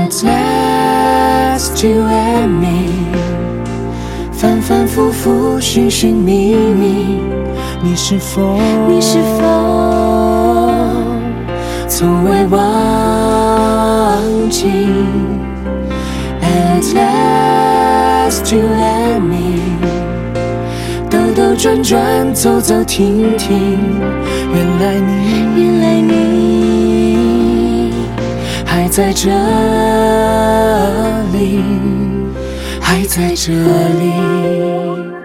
At last you and me， 反反复复寻寻觅觅，你是否从未忘记 ？At last you and me， 兜兜转转，走走停停，原来你还在这里，还在这里。